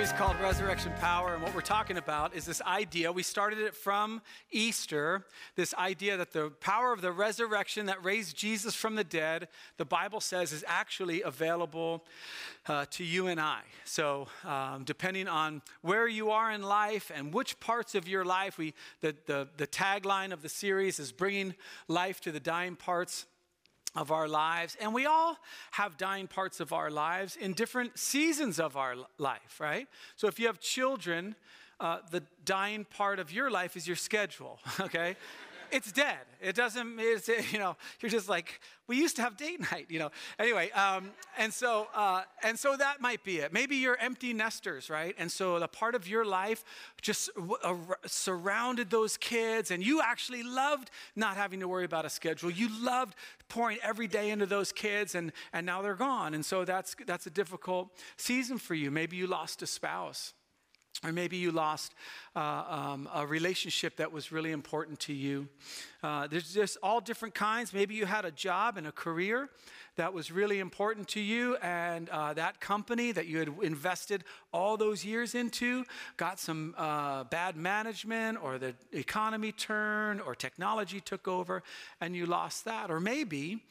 series called Resurrection Power, and what we're talking about is this idea. We started it from Easter, this idea that the power of the resurrection that raised Jesus from the dead, the Bible says, is actually available to you and I. So depending on where you are in life and which parts of your life, the tagline of the series is bringing life to the dying parts of our lives. And we all have dying parts of our lives in different seasons of our life, right? So if you have children, the dying part of your life is your schedule, okay? It's dead. It doesn't, you're just like, we used to have date night, Anyway, and so that might be it. Maybe you're empty nesters, right? And so the part of your life just surrounded those kids, and you actually loved not having to worry about a schedule. You loved pouring every day into those kids, and now they're gone. And so that's a difficult season for you. Maybe you lost a spouse. Or maybe you lost a relationship that was really important to you. There's just all different kinds. Maybe you had a job and a career that was really important to you, and that company that you had invested all those years into got some bad management, or the economy turned, or technology took over, and you lost that. Or maybe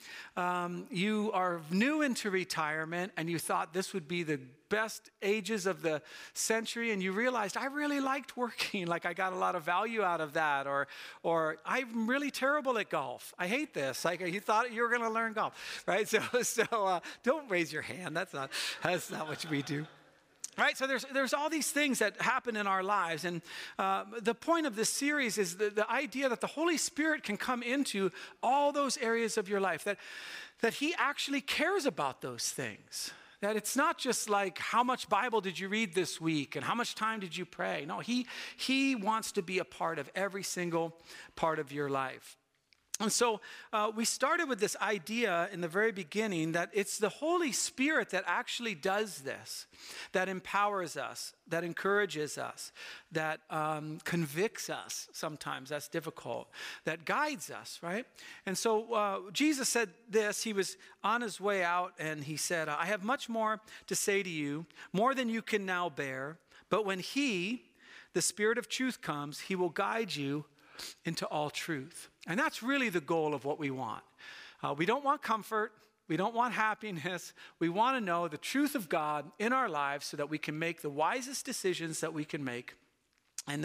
you are new into retirement, and you thought this would be the best ages of the century, and you realized, I really liked working, like I got a lot of value out of that, or I'm really terrible at golf. I hate this. Like you thought you were going to learn golf, right? So don't raise your hand. That's not what we do. Right, so there's all these things that happen in our lives, and the point of this series is the idea that the Holy Spirit can come into all those areas of your life, that He actually cares about those things. That it's not just like, how much Bible did you read this week and how much time did you pray? No, he wants to be a part of every single part of your life. And so we started with this idea in the very beginning that it's the Holy Spirit that actually does this, that empowers us, that encourages us, that convicts us sometimes, that's difficult, that guides us, right? And so Jesus said this. He was on his way out, and he said, I have much more to say to you, more than you can now bear, but when He, the Spirit of truth, comes, He will guide you into all truth. And that's really the goal of what we want. We don't want comfort. We don't want happiness. We want to know the truth of God in our lives so that we can make the wisest decisions that we can make and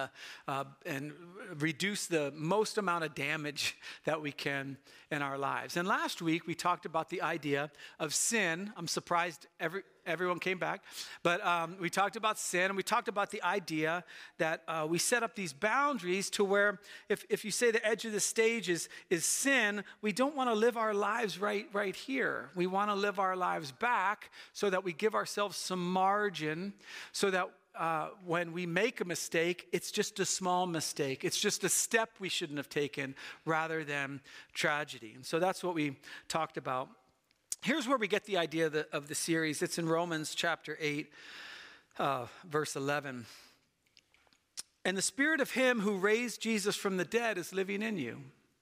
reduce the most amount of damage that we can in our lives. And last week we talked about the idea of sin. I'm surprised everyone came back. But we talked about sin, and we talked about the idea that we set up these boundaries to where if you say the edge of the stage is sin, we don't want to live our lives right here. We want to live our lives back so that we give ourselves some margin so that when we make a mistake, it's just a small mistake. It's just a step we shouldn't have taken rather than tragedy. And so that's what we talked about. Here's where we get the idea of the series. It's in Romans chapter 8, verse 11. And the Spirit of Him who raised Jesus from the dead is living in you.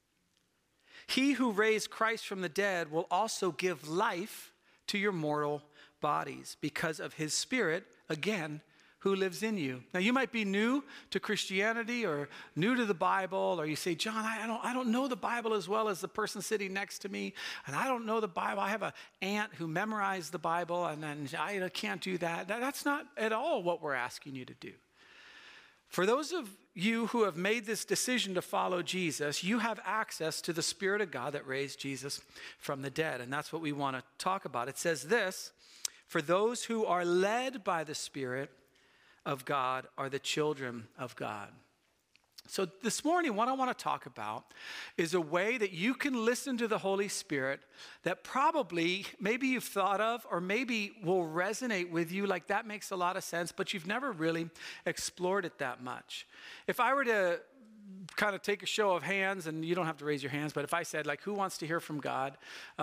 He who raised Christ from the dead will also give life to your mortal bodies because of His Spirit, again, who lives in you. Now, you might be new to Christianity or new to the Bible, or you say, John, I don't know the Bible as well as the person sitting next to me, and I don't know the Bible. I have an aunt who memorized the Bible, and then I can't do that. That's not at all what we're asking you to do. For those of you who have made this decision to follow Jesus, you have access to the Spirit of God that raised Jesus from the dead, and that's what we want to talk about. It says this, for those who are led by the Spirit of God are the children of God. So this morning, what I want to talk about is a way that you can listen to the Holy Spirit that probably, maybe you've thought of, or maybe will resonate with you, like that makes a lot of sense, but you've never really explored it that much. If I were to kind of take a show of hands, and you don't have to raise your hands, but if I said, like, who wants to hear from God?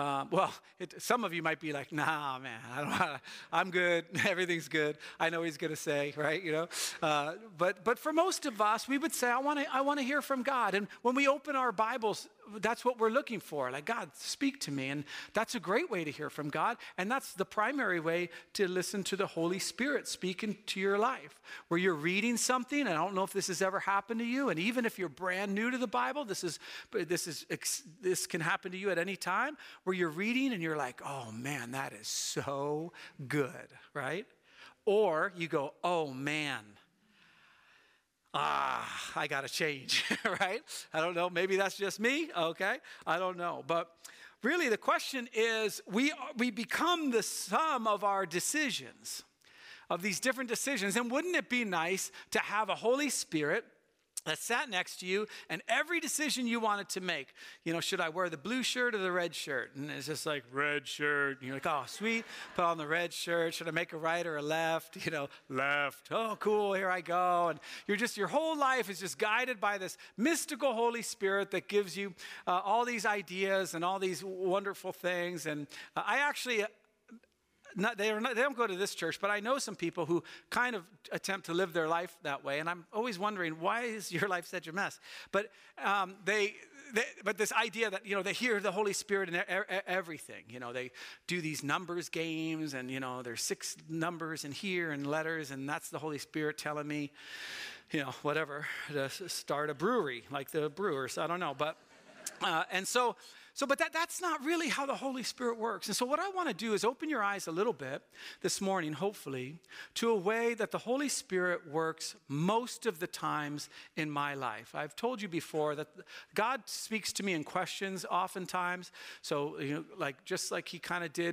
Some of you might be like, nah, man, I'm good. Everything's good. I know He's going to say, right? But for most of us, we would say, I want to hear from God. And when we open our Bibles that's what we're looking for. Like, God, speak to me. And that's a great way to hear from God. And that's the primary way to listen to the Holy Spirit speaking to your life. Where you're reading something, and I don't know if this has ever happened to you, and even if you're brand new to the Bible, this can happen to you at any time, where you're reading and you're like, oh man, that is so good, right? Or you go, oh man, I got to change, right? I don't know. Maybe that's just me. Okay. I don't know. But really the question is, we become the sum of our decisions, of these different decisions. And wouldn't it be nice to have a Holy Spirit that sat next to you, and every decision you wanted to make, should I wear the blue shirt or the red shirt? And it's just like, red shirt. And you're like, oh, sweet, put on the red shirt. Should I make a right or a left? Left. Oh, cool, here I go. And your whole life is just guided by this mystical Holy Spirit that gives you all these ideas and all these wonderful things. And I actually... they don't go to this church, but I know some people who kind of attempt to live their life that way. And I'm always wondering, why is your life such a mess? But but this idea that, they hear the Holy Spirit in everything. They do these numbers games, and, there's 6 numbers in here and letters, and that's the Holy Spirit telling me, whatever, to start a brewery like the Brewers. I don't know. But, but that's not really how the Holy Spirit works. And so what I want to do is open your eyes a little bit this morning, hopefully, to a way that the Holy Spirit works most of the times in my life. I've told you before that God speaks to me in questions oftentimes. So, just like he kind of did,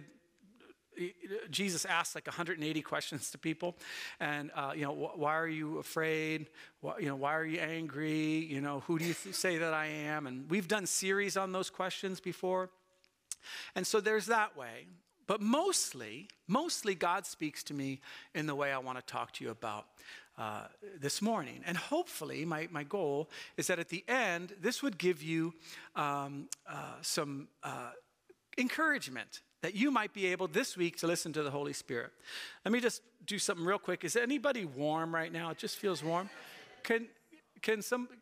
Jesus asked like 180 questions to people. And, why are you afraid? Why are you angry? Who do you say that I am? And we've done series on those questions before. And so there's that way. But mostly God speaks to me in the way I want to talk to you about this morning. And hopefully my goal is that at the end, this would give you some encouragement, that you might be able this week to listen to the Holy Spirit. Let me just do something real quick. Is anybody warm right now? It just feels warm. Can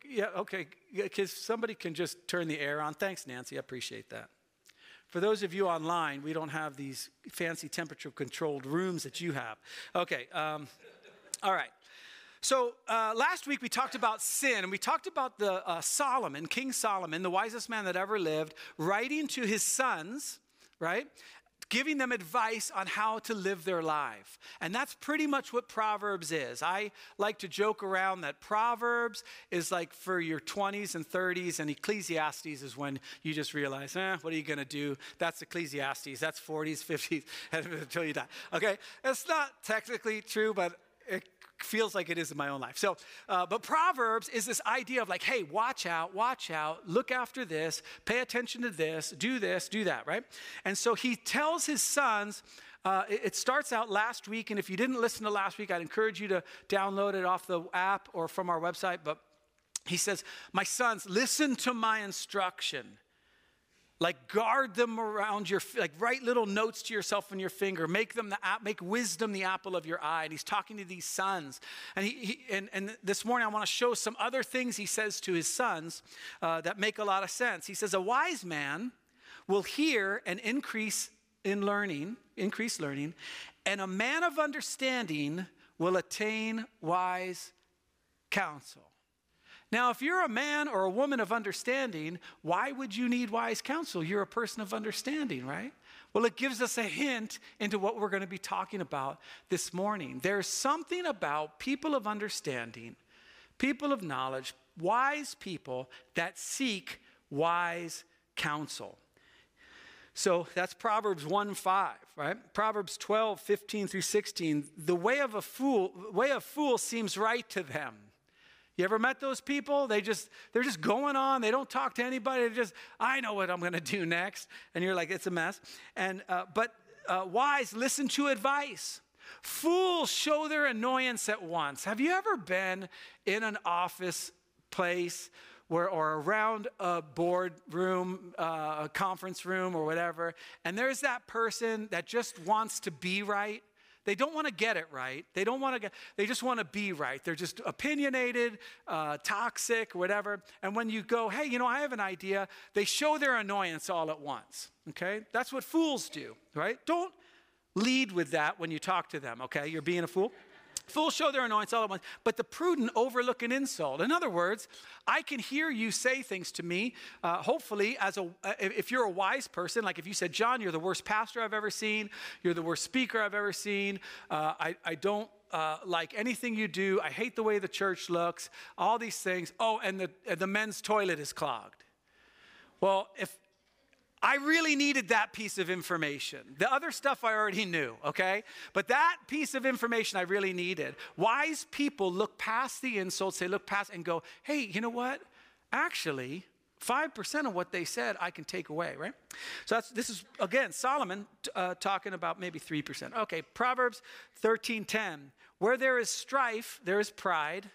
somebody can just turn the air on? Thanks, Nancy. I appreciate that. For those of you online, we don't have these fancy temperature controlled rooms that you have. Okay. All right. So last week we talked about sin, and we talked about the Solomon, King Solomon, the wisest man that ever lived, writing to his sons, right? Giving them advice on how to live their life. And that's pretty much what Proverbs is. I like to joke around that Proverbs is like for your 20s and 30s, and Ecclesiastes is when you just realize, what are you going to do? That's Ecclesiastes. That's 40s, 50s, until you die. Okay? It's not technically true, but it feels like it is in my own life. So, but Proverbs is this idea of like, hey, watch out, look after this, pay attention to this, do that, right? And so he tells his sons, it starts out last week, and if you didn't listen to last week, I'd encourage you to download it off the app or from our website. But he says, my sons, listen to my instruction. Like guard them around write little notes to yourself on your finger. Make wisdom the apple of your eye. And he's talking to these sons. And and this morning I want to show some other things he says to his sons that make a lot of sense. He says, a wise man will hear and increase learning, and a man of understanding will attain wise counsel. Now, if you're a man or a woman of understanding, why would you need wise counsel? You're a person of understanding, right? Well, it gives us a hint into what we're going to be talking about this morning. There's something about people of understanding, people of knowledge, wise people that seek wise counsel. So that's Proverbs 1:5, right? Proverbs 12:15 through 16. The way of fool seems right to them. You ever met those people? They're just going on. They don't talk to anybody. I know what I'm going to do next. And you're like, it's a mess. And but wise listen to advice. Fools show their annoyance at once. Have you ever been in an office place or around a board room, a conference room or whatever, and there's that person that just wants to be right? They don't want to get it right. They just want to be right. They're just opinionated, toxic, whatever. And when you go, hey, I have an idea, they show their annoyance all at once, okay? That's what fools do, right? Don't lead with that when you talk to them, okay? You're being a fool. Fools show their annoyance all at once, but the prudent overlook an insult. In other words, I can hear you say things to me, hopefully, if you're a wise person, like if you said, John, you're the worst pastor I've ever seen, you're the worst speaker I've ever seen, I don't like anything you do, I hate the way the church looks, all these things. Oh, and the men's toilet is clogged. Well, if I really needed that piece of information. The other stuff I already knew, okay? But that piece of information I really needed. Wise people look past the insults, they look past and go, hey, you know what? Actually, 5% of what they said I can take away, right? So this is, again, Solomon talking about maybe 3%. Okay, Proverbs 13:10. Where there is strife, there is pride.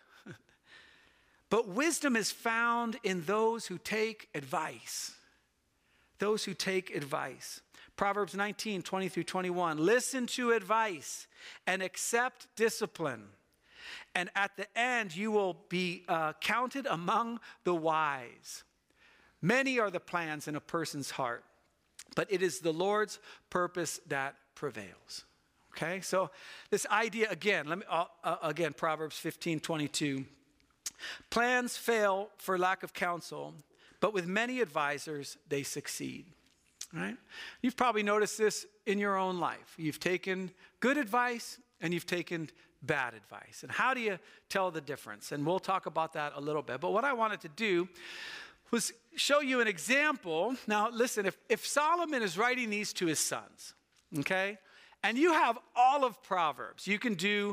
But wisdom is found in those who take advice. Those who take advice. Proverbs 19:20-21. Listen to advice and accept discipline. And at the end, you will be counted among the wise. Many are the plans in a person's heart, but it is the Lord's purpose that prevails. Okay, so this idea, again, Proverbs 15:22. Plans fail for lack of counsel, but with many advisors, they succeed, right? You've probably noticed this in your own life. You've taken good advice and you've taken bad advice. And how do you tell the difference? And we'll talk about that a little bit. But what I wanted to do was show you an example. Now, listen, if Solomon is writing these to his sons, okay? And you have all of Proverbs. You can do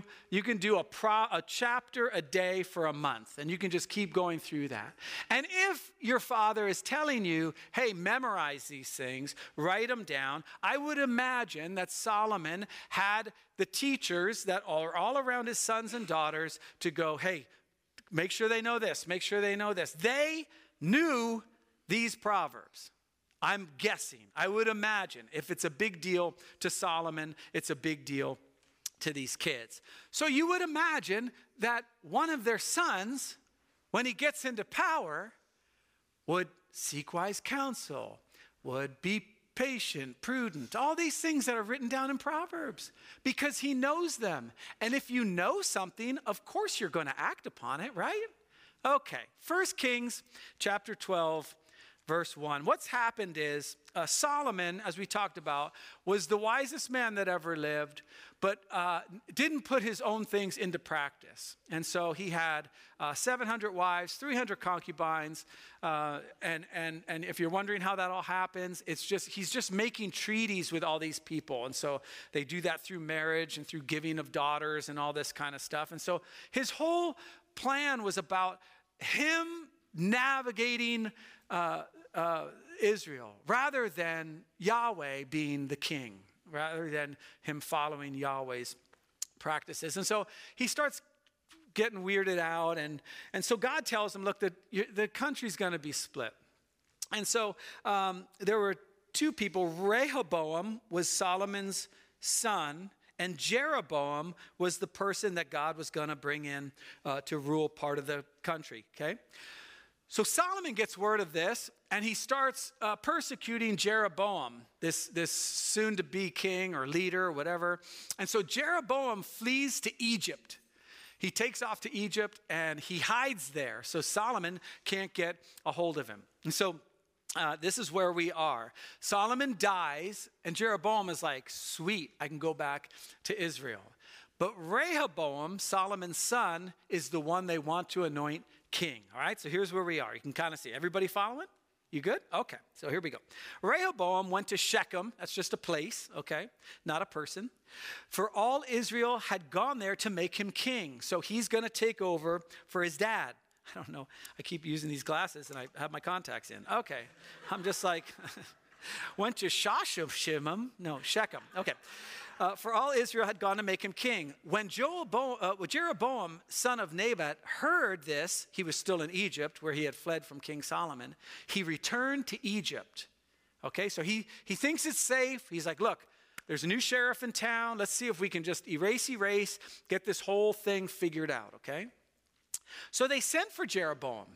a chapter a day for a month, and you can just keep going through that. And if your father is telling you, hey, memorize these things, write them down, I would imagine that Solomon had the teachers that are all around his sons and daughters to go, hey, make sure they know this, make sure they know this. They knew these Proverbs. I'm guessing, I would imagine, if it's a big deal to Solomon, it's a big deal to these kids. So you would imagine that one of their sons, when he gets into power, would seek wise counsel, would be patient, prudent, all these things that are written down in Proverbs, because he knows them. And if you know something, of course you're going to act upon it, right? Okay, 1 Kings chapter 12, Verse 1. What's happened is Solomon, as we talked about, was the wisest man that ever lived, but didn't put his own things into practice. And so he had 700 wives, 300 concubines, and if you're wondering how that all happens, he's just making treaties with all these people. And so they do that through marriage and through giving of daughters and all this kind of stuff. And so his whole plan was about him navigating Israel, rather than Yahweh being the king, rather than him following Yahweh's practices. And so he starts getting weirded out, and so God tells him, look, the country's going to be split. And so there were two people. Rehoboam was Solomon's son, and Jeroboam was the person that God was going to bring in to rule part of the country, okay? So Solomon gets word of this, and he starts persecuting Jeroboam, this soon-to-be king or leader or whatever. And so Jeroboam flees to Egypt. He takes off to Egypt, and he hides there, so Solomon can't get a hold of him. And so this is where we are. Solomon dies, and Jeroboam is like, sweet, I can go back to Israel. But Rehoboam, Solomon's son, is the one they want to anoint king. All right, so here's where we are. You can kind of see. Everybody following? You good? Okay, so here we go. Rehoboam went to Shechem. That's just a place, okay, not a person. For all Israel had gone there to make him king. So he's going to take over for his dad. I don't know. I keep using these glasses and I have my contacts in. Okay, I'm just like, went to Shechem. Okay. For all Israel had gone to make him king. When Jeroboam, son of Nebat, heard this, he was still in Egypt, where he had fled from King Solomon. He returned to Egypt. Okay, so he thinks it's safe. He's like, look, There's a new sheriff in town. Let's see if we can just erase, get this whole thing figured out, okay? So they sent for Jeroboam.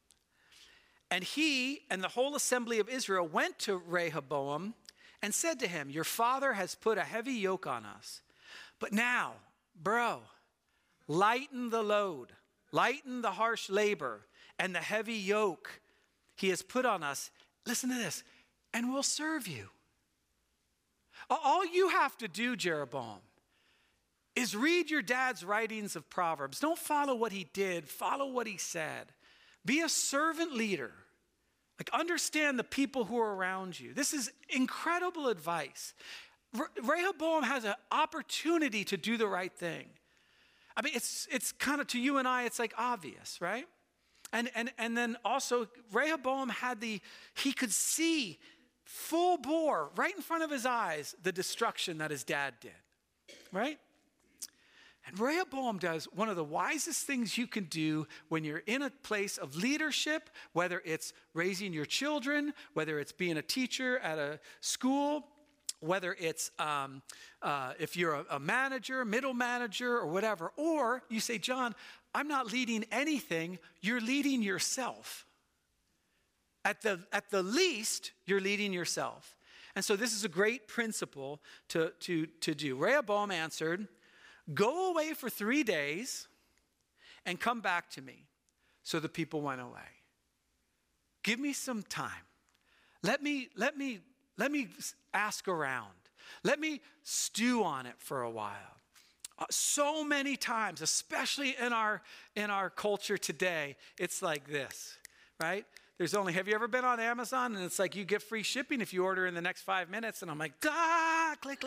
And he and the whole assembly of Israel went to Rehoboam and said to him, your father has put a heavy yoke on us. But now, bro, lighten the load, lighten the harsh labor and the heavy yoke he has put on us. Listen to this, and we'll serve you. All you have to do, Jeroboam, is read your dad's writings of Proverbs. Don't follow what he did, follow what he said. Be a servant leader. Like, understand the people who are around you. This is incredible advice. Rehoboam has an opportunity to do the right thing. I mean, it's kind of, to you and I, it's like obvious, right? And then also Rehoboam he could see full bore right in front of his eyes the destruction that his dad did, right? And Rehoboam does one of the wisest things you can do when you're in a place of leadership, whether it's raising your children, whether it's being a teacher at a school, whether it's if you're a manager, middle manager, or whatever. Or you say, John, I'm not leading anything, you're leading yourself. At the least, you're leading yourself. And so this is a great principle to do. Rehoboam answered, go away for 3 days and come back to me. So the people went away. Give me some time. Let me ask around. Let me stew on it for a while. So many times, especially in our culture today, it's like this, right? Have you ever been on Amazon and it's like you get free shipping if you order in the next 5 minutes, and I'm like, click,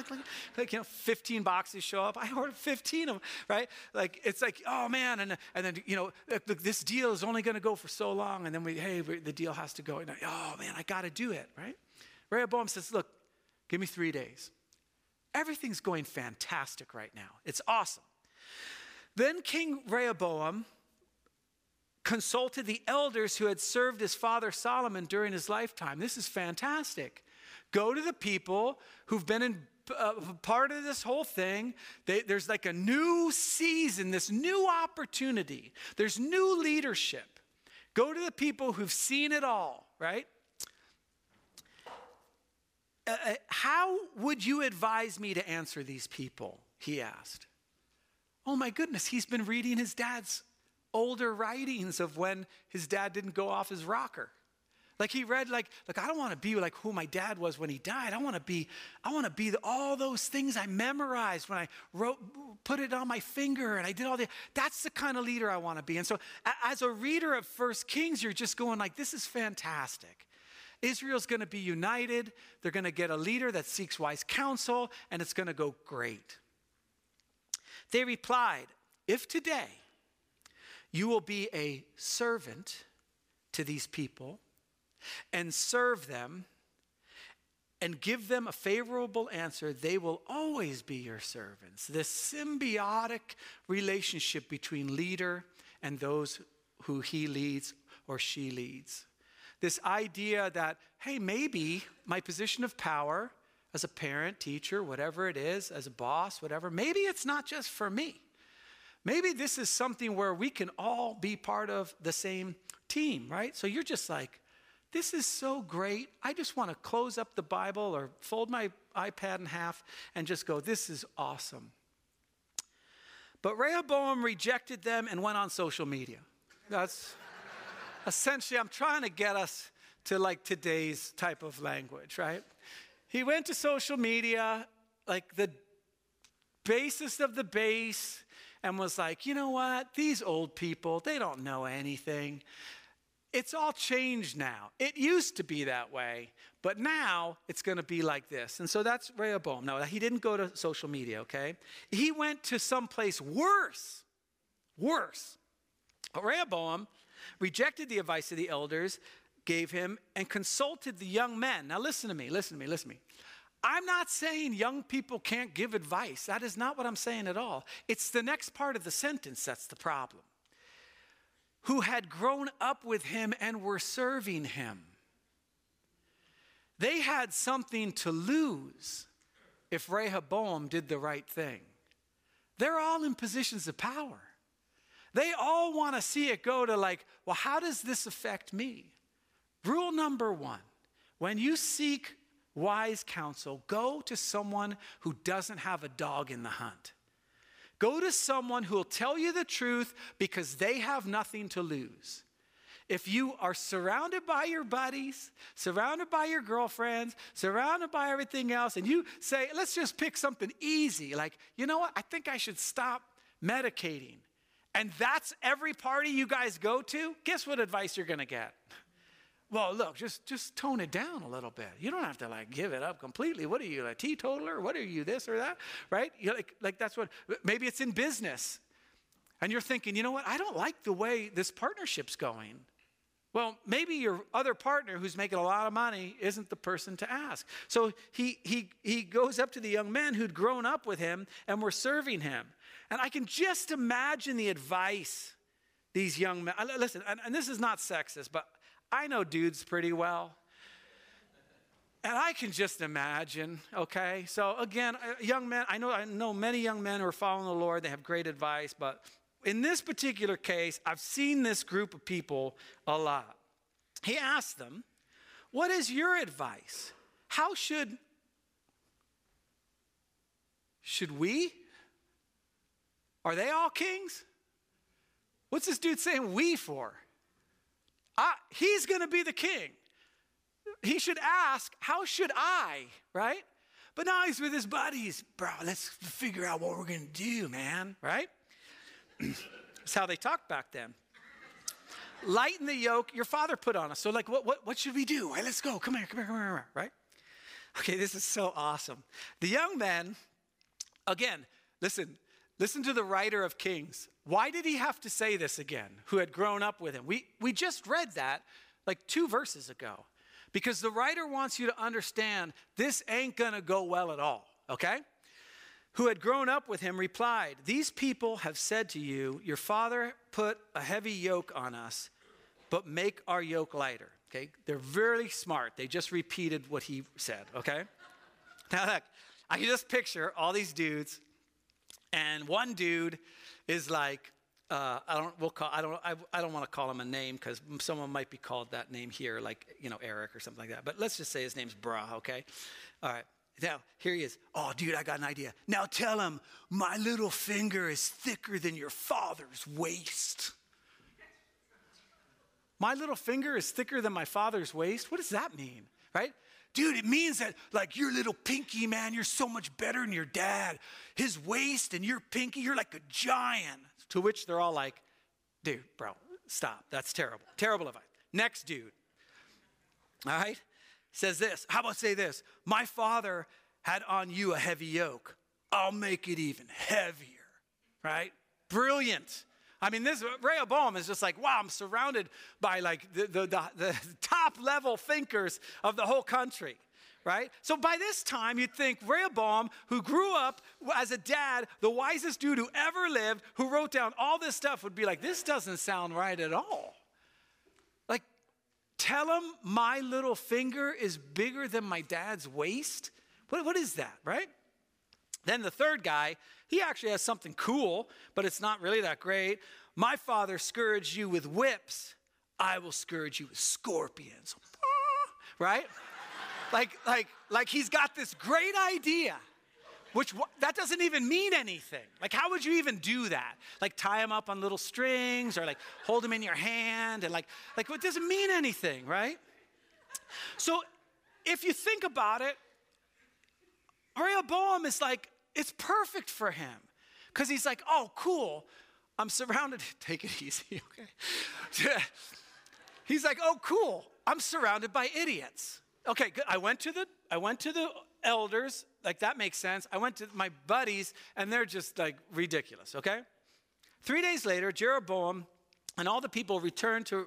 15 boxes show up. I ordered 15 of them, right? Like, it's like, oh man, and then, this deal is only going to go for so long, and then the deal has to go, and oh man, I got to do it, right? Rehoboam says, look, give me 3 days. Everything's going fantastic right now. It's awesome. Then King Rehoboam consulted the elders who had served his father Solomon during his lifetime. This is fantastic. Go to the people who've been part of this whole thing. There's like a new season, this new opportunity. There's new leadership. Go to the people who've seen it all, right? How would you advise me to answer these people? He asked. Oh my goodness, he's been reading his dad's older writings of when his dad didn't go off his rocker. Like, he read, I don't want to be like who my dad was when he died. I want to be all those things I memorized when I put it on my finger and I did all that. That's the kind of leader I want to be. And so as a reader of 1 Kings, you're just going like, this is fantastic. Israel's going to be united. They're going to get a leader that seeks wise counsel, and it's going to go great. They replied, if today you will be a servant to these people and serve them and give them a favorable answer, they will always be your servants. This symbiotic relationship between leader and those who he leads or she leads. This idea that, hey, maybe my position of power as a parent, teacher, whatever it is, as a boss, whatever, maybe it's not just for me. Maybe this is something where we can all be part of the same team, right? So you're just like, this is so great. I just want to close up the Bible or fold my iPad in half and just go, this is awesome. But Rehoboam rejected them and went on social media. That's essentially, I'm trying to get us to like today's type of language, right? He went to social media, like the basest of the base, and was like, you know what? These old people, they don't know anything. It's all changed now. It used to be that way, but now it's going to be like this. And so that's Rehoboam. No, he didn't go to social media, okay? He went to someplace worse. But Rehoboam rejected the advice of the elders gave him and consulted the young men. Now listen to me. I'm not saying young people can't give advice. That is not what I'm saying at all. It's the next part of the sentence that's the problem. Who had grown up with him and were serving him. They had something to lose if Rehoboam did the right thing. They're all in positions of power. They all want to see it go to like, well, how does this affect me? Rule number one, when you seek wise counsel, go to someone who doesn't have a dog in the hunt. Go to someone who will tell you the truth because they have nothing to lose. If you are surrounded by your buddies, surrounded by your girlfriends, surrounded by everything else, and you say, let's just pick something easy, like, you know what, I think I should stop medicating. And that's every party you guys go to, guess what advice you're going to get? Well, look, just tone it down a little bit. You don't have to like give it up completely. What are you, a teetotaler? What are you, this or that? Right? Like that's what, maybe it's in business. And you're thinking, you know what, I don't like the way this partnership's going. Well, maybe your other partner who's making a lot of money isn't the person to ask. So he goes up to the young men who'd grown up with him and were serving him. And I can just imagine the advice these young men, listen, and this is not sexist, but I know dudes pretty well. And I can just imagine, okay? So again, young men, I know many young men who are following the Lord. They have great advice, but in this particular case, I've seen this group of people a lot. He asked them, what is your advice? How should we? Are they all kings? What's this dude saying we for? He's going to be the king. He should ask, how should I, right? But now he's with his buddies. Bro, let's figure out what we're going to do, man, right? That's how they talked back then. Lighten the yoke your father put on us. So like, what should we do? Right, let's go. Come here, right? Okay, this is so awesome. The young men, again, listen to the writer of Kings. Why did he have to say this again, who had grown up with him? We just read that like 2 verses ago. Because the writer wants you to understand this ain't going to go well at all, okay? Who had grown up with him replied, these people have said to you, your father put a heavy yoke on us, but make our yoke lighter, okay? They're very smart. They just repeated what he said, okay? Now look, I can just picture all these dudes, and one dude is like, I don't want to call him a name because someone might be called that name here, like, Eric or something like that. But let's just say his name's Bra, okay? All right. Now, here he is. Oh, dude, I got an idea. Now tell him, my little finger is thicker than your father's waist. My little finger is thicker than my father's waist? What does that mean, right? Dude, it means that, like, your little pinky, man, you're so much better than your dad. His waist and your pinky, you're like a giant. To which they're all like, dude, bro, stop. That's terrible. Terrible advice. Next dude, all right, says this. How about say this? My father had on you a heavy yoke. I'll make it even heavier, right? Brilliant. I mean, this Rehoboam is just like, wow, I'm surrounded by like the top level thinkers of the whole country, right? So by this time, you'd think Rehoboam, who grew up as a dad, the wisest dude who ever lived, who wrote down all this stuff, would be like, this doesn't sound right at all. Like, tell him my little finger is bigger than my dad's waist? What is that, right? Then the third guy, he actually has something cool, but it's not really that great. My father scourged you with whips. I will scourge you with scorpions. Right? Like he's got this great idea, that doesn't even mean anything. Like, how would you even do that? Like, tie him up on little strings or like hold him in your hand and like it doesn't mean anything, right? So if you think about it, Rehoboam is like, it's perfect for him because he's like, oh, cool. I'm surrounded. Take it easy, okay? He's like, oh, cool. I'm surrounded by idiots. Okay, good. I went to the elders. Like, that makes sense. I went to my buddies, and they're just like ridiculous. Okay. 3 days later, Jeroboam and all the people returned to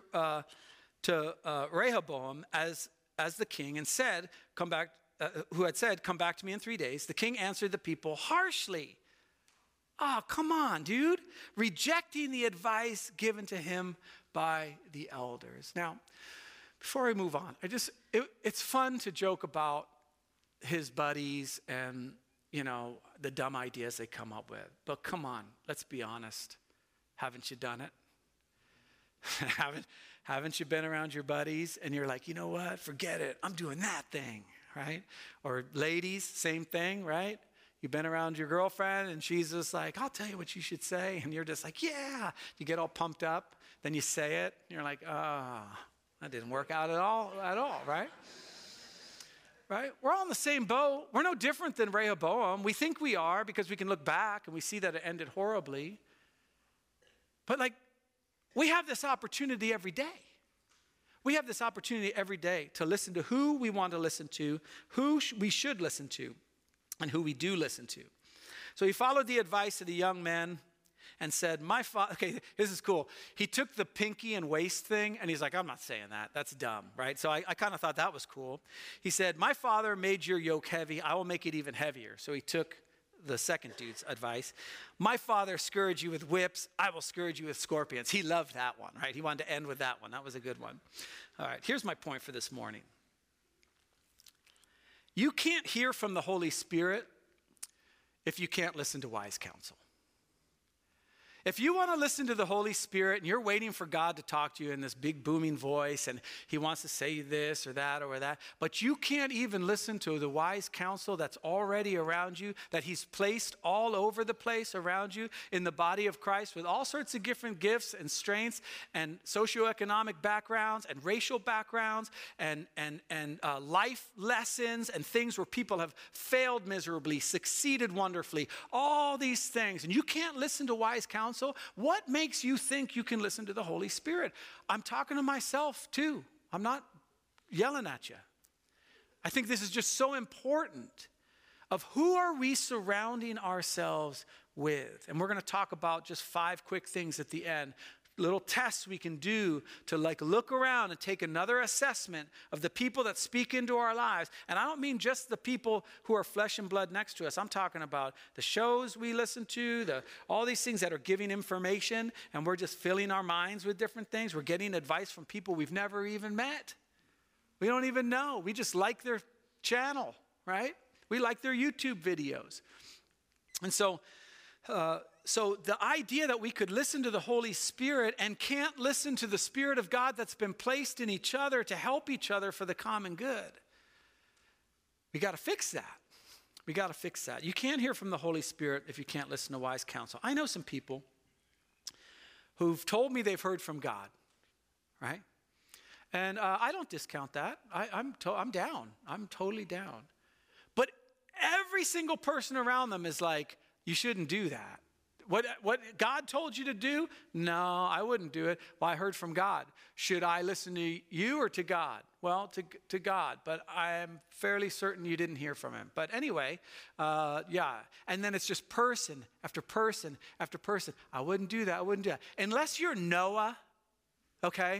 Rehoboam as the king and said, "Come back." Who had said, "Come back to me in 3 days." The king answered the people harshly. Oh, come on, dude. Rejecting the advice given to him by the elders. Now, before I move on, it's fun to joke about his buddies and the dumb ideas they come up with. But come on, let's be honest. Haven't you done it? Haven't you been around your buddies and you're like, you know what? Forget it. I'm doing that thing, right? Or ladies, same thing, right? You've been around your girlfriend and she's just like, I'll tell you what you should say. And you're just like, yeah. You get all pumped up. Then you say it. And you're like, that didn't work out at all, right? Right? We're all in the same boat. We're no different than Rehoboam. We think we are because we can look back and we see that it ended horribly. But we have this opportunity every day. We have this opportunity every day to listen to who we want to listen to, who we should listen to, and who we do listen to. So he followed the advice of the young men and said, okay, this is cool. He took the pinky and waist thing, and he's like, I'm not saying that. That's dumb, right? So I kind of thought that was cool. He said, my father made your yoke heavy. I will make it even heavier. So he took the second dude's advice. My father scourged you with whips. I will scourge you with scorpions. He loved that one, right? He wanted to end with that one. That was a good one. All right, here's my point for this morning. You can't hear from the Holy Spirit if you can't listen to wise counsel. If you want to listen to the Holy Spirit and you're waiting for God to talk to you in this big booming voice and he wants to say this or that or that, but you can't even listen to the wise counsel that's already around you, that he's placed all over the place around you in the body of Christ with all sorts of different gifts and strengths and socioeconomic backgrounds and racial backgrounds and life lessons and things where people have failed miserably, succeeded wonderfully, all these things. And you can't listen to wise counsel. What makes you think you can listen to the Holy Spirit? I'm talking to myself too. I'm not yelling at you. I think this is just so important of who are we surrounding ourselves with. And we're going to talk about just 5 quick things at the end. Little tests we can do to look around and take another assessment of the people that speak into our lives. And I don't mean just the people who are flesh and blood next to us. I'm talking about the shows we listen to, all these things that are giving information, and we're just filling our minds with different things. We're getting advice from people we've never even met. We don't even know. We just like their channel, right? We like their YouTube videos. And so the idea that we could listen to the Holy Spirit and can't listen to the Spirit of God that's been placed in each other to help each other for the common good. We got to fix that. We got to fix that. You can't hear from the Holy Spirit if you can't listen to wise counsel. I know some people who've told me they've heard from God, right? And I don't discount that. I'm down. I'm totally down. But every single person around them is like, you shouldn't do that. What God told you to do? No, I wouldn't do it. Well, I heard from God. Should I listen to you or to God? Well, to God, but I am fairly certain you didn't hear from him. But anyway, yeah. And then it's just person after person after person. I wouldn't do that. I wouldn't do that. Unless you're Noah, okay?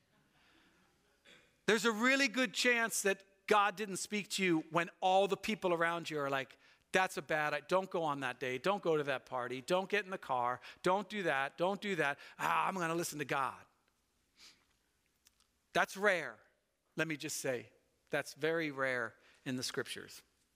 There's a really good chance that God didn't speak to you when all the people around you are like, that's a bad idea. Don't go on that date. Don't go to that party. Don't get in the car. Don't do that. Don't do that. I'm going to listen to God. That's rare. Let me just say, that's very rare in the scriptures.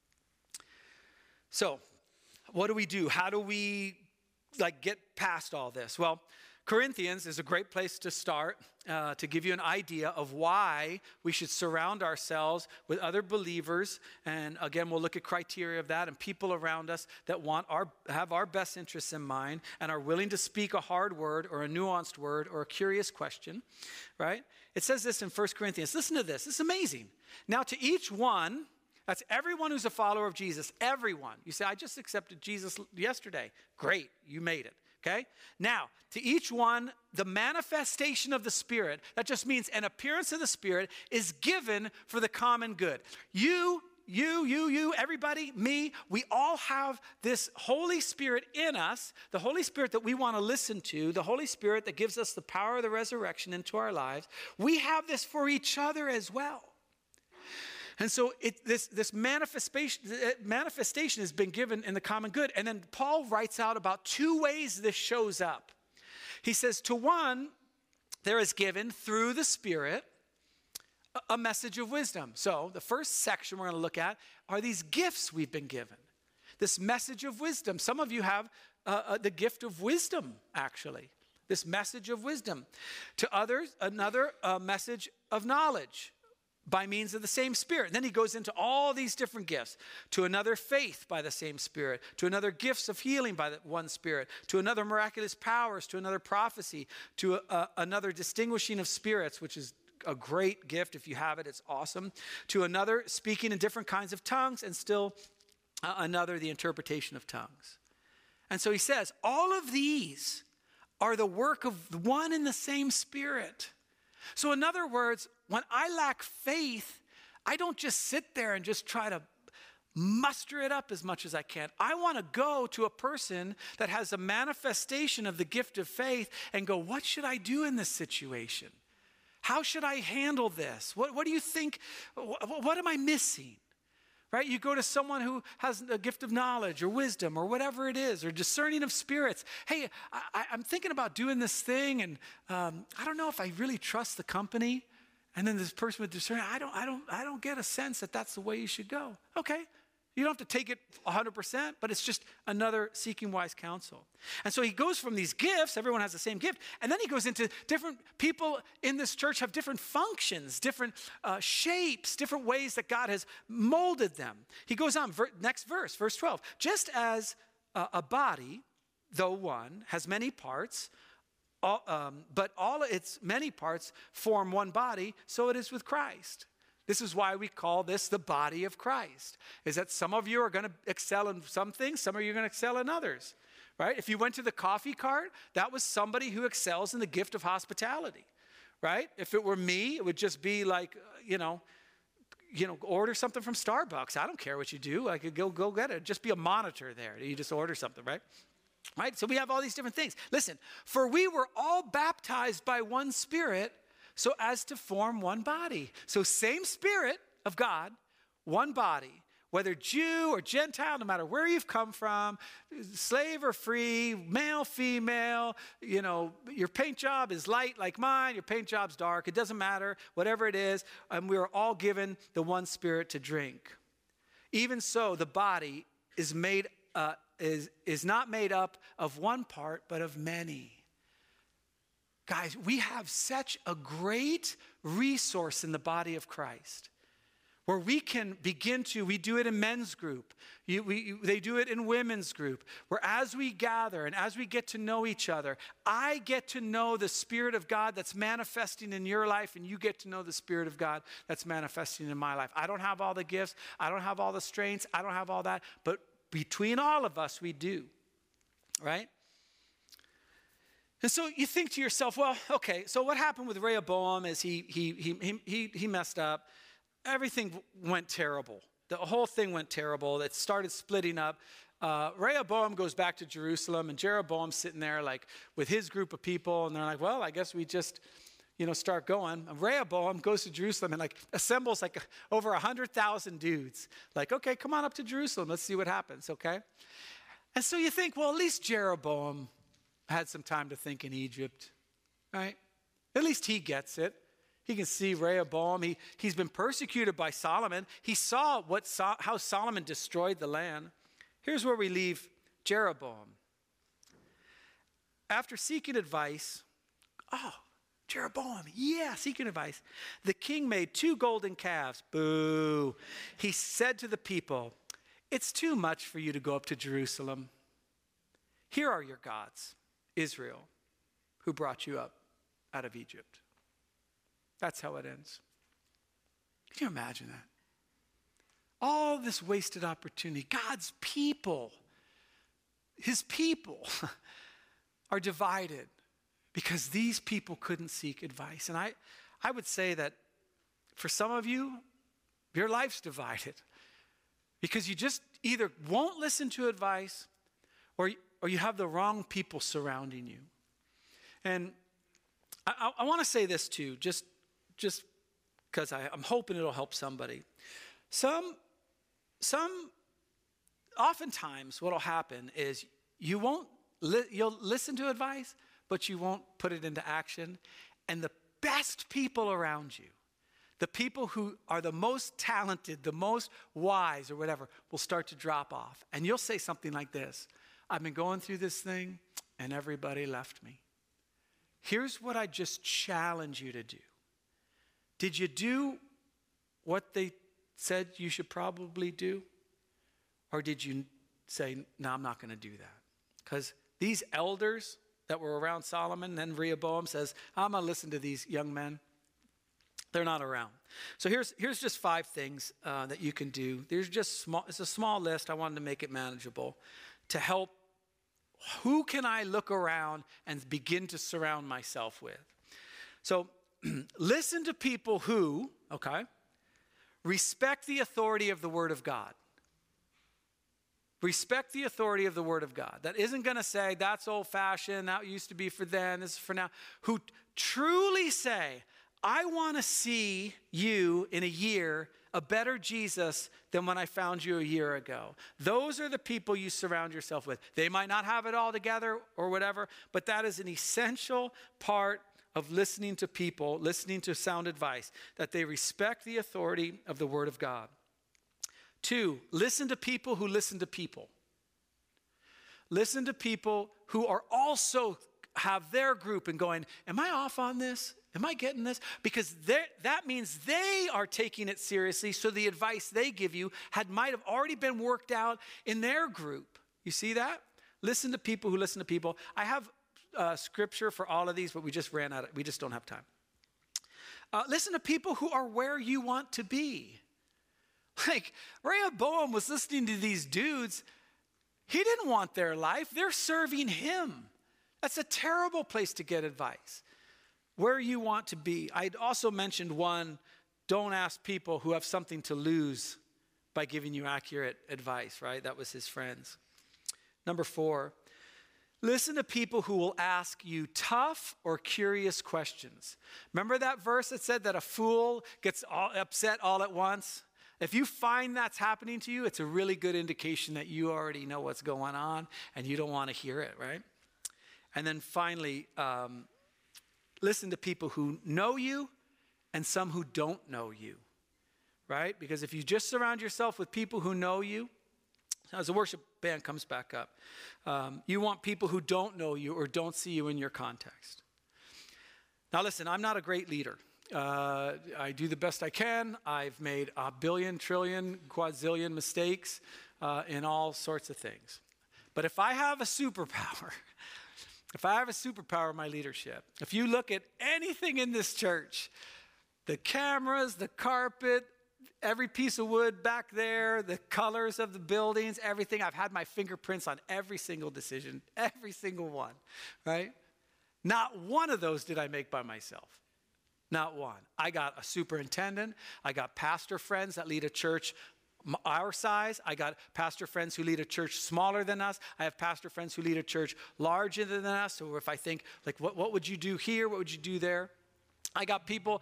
So, what do? How do we get past all this? Well, Corinthians is a great place to start to give you an idea of why we should surround ourselves with other believers. And again, we'll look at criteria of that and people around us that have our best interests in mind and are willing to speak a hard word or a nuanced word or a curious question, right? It says this in 1 Corinthians. Listen to this. It's amazing. Now to each one, that's everyone who's a follower of Jesus, everyone. You say, I just accepted Jesus yesterday. Great, you made it. Okay? Now, to each one, the manifestation of the Spirit, that just means an appearance of the Spirit, is given for the common good. You, everybody, me, we all have this Holy Spirit in us, the Holy Spirit that we want to listen to, the Holy Spirit that gives us the power of the resurrection into our lives. We have this for each other as well. And so this manifestation has been given in the common good. And then Paul writes out about 2 ways this shows up. He says, to one, there is given through the Spirit a message of wisdom. So the first section we're going to look at are these gifts we've been given. this message of wisdom. Some of you have the gift of wisdom, actually. This message of wisdom. To others, another message of knowledge by means of the same Spirit. And then he goes into all these different gifts. To another, faith by the same Spirit. To another, gifts of healing by the one Spirit. To another, miraculous powers. To another, prophecy. To another, distinguishing of spirits, which is a great gift. If you have it, it's awesome. To another, speaking in different kinds of tongues. And still another, the interpretation of tongues. And so he says, all of these are the work of one and the same Spirit. So in other words, when I lack faith, I don't just sit there and just try to muster it up as much as I can. I want to go to a person that has a manifestation of the gift of faith and go, what should I do in this situation? How should I handle this? What do you think? What am I missing? Right? You go to someone who has a gift of knowledge or wisdom or whatever it is, or discerning of spirits. Hey, I'm thinking about doing this thing, and I don't know if I really trust the company. And then this person with discerning, I don't get a sense that that's the way you should go. Okay. You don't have to take it 100%, but it's just another seeking wise counsel. And so he goes from these gifts, everyone has the same gift, and then he goes into different people in this church have different functions, different shapes, different ways that God has molded them. He goes on, next verse 12. Just as a body, though one, has many parts, but all its many parts form one body, so it is with Christ. This is why we call this the body of Christ, is that some of you are going to excel in some things, some of you are going to excel in others, right? If you went to the coffee cart, that was somebody who excels in the gift of hospitality, right? If it were me, it would just be like, order something from Starbucks. I don't care what you do. I could go get it. Just be a monitor there. You just order something, right? Right? So we have all these different things. Listen, for we were all baptized by one Spirit, so as to form one body. So same Spirit of God, one body, whether Jew or Gentile, no matter where you've come from, slave or free, male, female, your paint job is light like mine, your paint job's dark, it doesn't matter, whatever it is, and we are all given the one Spirit to drink. Even so, the body is not made up of one part, but of many. Guys, we have such a great resource in the body of Christ where we can we do it in men's group. They do it in women's group, where as we gather and as we get to know each other, I get to know the Spirit of God that's manifesting in your life, and you get to know the Spirit of God that's manifesting in my life. I don't have all the gifts. I don't have all the strengths. I don't have all that. But between all of us, we do, right? And so you think to yourself, well, okay, so what happened with Rehoboam is he messed up. Everything went terrible. The whole thing went terrible. It started splitting up. Rehoboam goes back to Jerusalem, and Jeroboam's sitting there like with his group of people, and they're like, well, I guess we just, start going. And Rehoboam goes to Jerusalem and assembles over 100,000 dudes. Like, okay, come on up to Jerusalem. Let's see what happens, okay? And so you think, well, at least Jeroboam had some time to think in Egypt, right? At least he gets it. He can see Rehoboam. He's been persecuted by Solomon. He saw how Solomon destroyed the land. Here's where we leave Jeroboam. After seeking advice, Jeroboam, seeking advice. The king made 2 golden calves. Boo. He said to the people, it's too much for you to go up to Jerusalem. Here are your gods, Israel, who brought you up out of Egypt. That's how it ends. Can you imagine that? All this wasted opportunity. God's people, his people are divided because these people couldn't seek advice. And I would say that for some of you, your life's divided because you just either won't listen to advice or you have the wrong people surrounding you. And I want to say this too, just because I'm hoping it'll help somebody. Oftentimes what'll happen is you'll listen to advice, but you won't put it into action. And the best people around you, The people who are the most talented, the most wise or whatever, will start to drop off. And you'll say something like this: I've been going through this thing and everybody left me. Here's what I just challenge you to do. Did you do what they said you should probably do? Or did you say, no, I'm not going to do that? Because these elders that were around Solomon, then Rehoboam says, I'm going to listen to these young men. They're not around. So here's just 5 things that you can do. It's a small list. I wanted to make it manageable to help. Who can I look around and begin to surround myself with? So listen to people who, respect the authority of the Word of God. Respect the authority of the Word of God. That isn't going to say, that's old-fashioned, that used to be for then, this is for now. Who truly say, I want to see you in a year a better Jesus than when I found you a year ago. Those are the people you surround yourself with. They might not have it all together or whatever, but that is an essential part of listening to people, listening to sound advice, that they respect the authority of the Word of God. 2, listen to people who listen to people. Listen to people who are also have their group and going, am I off on this? Am I getting this? Because that means they are taking it seriously, so the advice they give you might have already been worked out in their group. You see that? Listen to people who listen to people. I have scripture for all of these, but we just ran out. We just don't have time. Listen to people who are where you want to be. Like Rehoboam was listening to these dudes. He didn't want their life. They're serving him. That's a terrible place to get advice. Where you want to be. I'd also mentioned one, don't ask people who have something to lose by giving you accurate advice, right? That was his friends. Number 4, listen to people who will ask you tough or curious questions. Remember that verse that said that a fool gets upset all at once? If you find that's happening to you, it's a really good indication that you already know what's going on and you don't want to hear it, right? And then finally, listen to people who know you and some who don't know you, right? Because if you just surround yourself with people who know you, as the worship band comes back up, you want people who don't know you or don't see you in your context. Now listen, I'm not a great leader. I do the best I can. I've made a billion, trillion, quadzillion mistakes in all sorts of things. But if I have a superpower, in my leadership, if you look at anything in this church, the cameras, the carpet, every piece of wood back there, the colors of the buildings, everything, I've had my fingerprints on every single decision, every single one, right? Not one of those did I make by myself. Not one. I got a superintendent. I got pastor friends that lead a church our size. I got pastor friends who lead a church smaller than us. I have pastor friends who lead a church larger than us. So if I think, like, what would you do here? What would you do there? I got people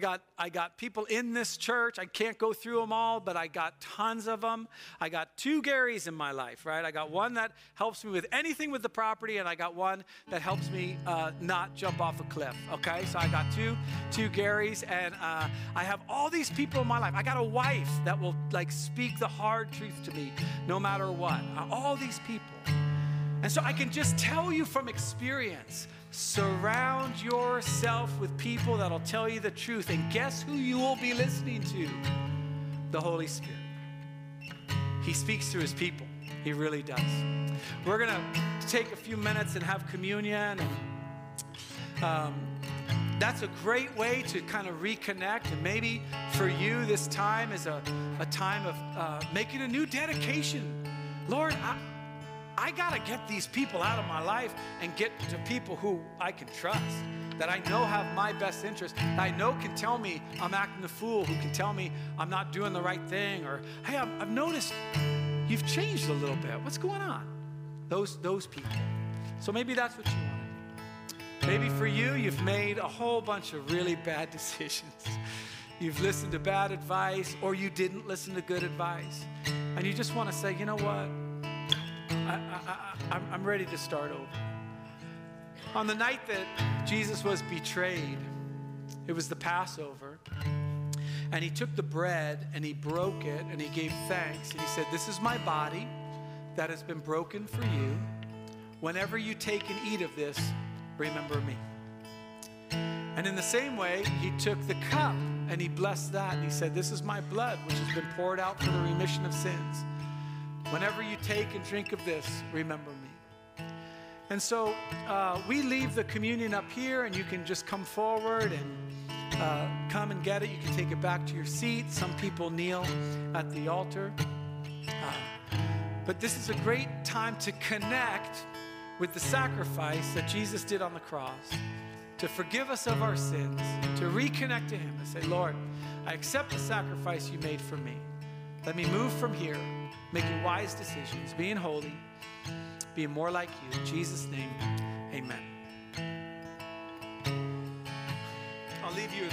in this church. I can't go through them all, but I got tons of them. I got 2 Garys in my life, right? I got one that helps me with anything with the property, and I got one that helps me not jump off a cliff, okay? So I got two Garys, and I have all these people in my life. I got a wife that will, like, speak the hard truth to me no matter what. All these people. And so I can just tell you from experience, surround yourself with people that'll tell you the truth. And guess who you will be listening to? The Holy Spirit. He speaks through his people. He really does. We're going to take a few minutes and have communion. And that's a great way to kind of reconnect. And maybe for you, this time is a time of making a new dedication. Lord, I got to get these people out of my life and get to people who I can trust, that I know have my best interest, that I know can tell me I'm acting a fool, who can tell me I'm not doing the right thing, or, hey, I've noticed you've changed a little bit. What's going on? Those people. So maybe that's what you want. Maybe for you, you've made a whole bunch of really bad decisions. You've listened to bad advice, or you didn't listen to good advice. And you just want to say, you know what? I'm ready to start over. On the night that Jesus was betrayed, it was the Passover. And he took the bread and he broke it and he gave thanks. And he said, this is my body that has been broken for you. Whenever you take and eat of this, remember me. And in the same way, he took the cup and he blessed that. And he said, this is my blood, which has been poured out for the remission of sins. Whenever you take and drink of this, remember me. And so we leave the communion up here, and you can just come forward and come and get it. You can take it back to your seat. Some people kneel at the altar. But this is a great time to connect with the sacrifice that Jesus did on the cross, to forgive us of our sins, to reconnect to him and say, Lord, I accept the sacrifice you made for me. Let me move from here, making wise decisions, being holy, being more like you. In Jesus' name, amen. I'll leave you with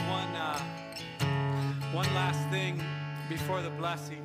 one last thing before the blessing.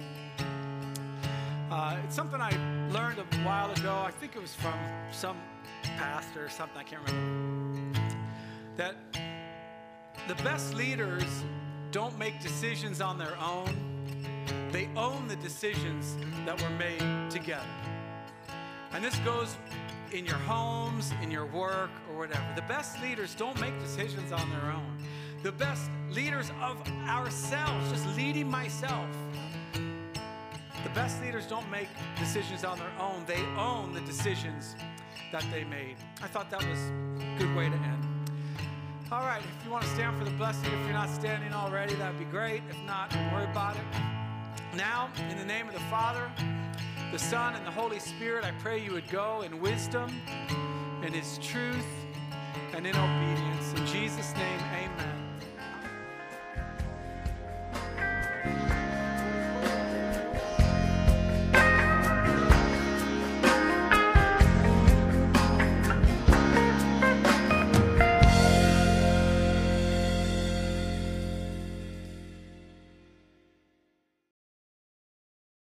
It's something I learned a while ago. I think it was from some pastor or something. I can't remember. That the best leaders don't make decisions on their own. They own the decisions that were made together. And this goes in your homes, in your work, or whatever. The best leaders don't make decisions on their own. The best leaders of ourselves, just leading myself. The best leaders don't make decisions on their own. They own the decisions that they made. I thought that was a good way to end. All right, if you want to stand for the blessing, if you're not standing already, that would be great. If not, don't worry about it. Now, in the name of the Father, the Son, and the Holy Spirit, I pray you would go in wisdom, in his truth, and in obedience. In Jesus' name, amen.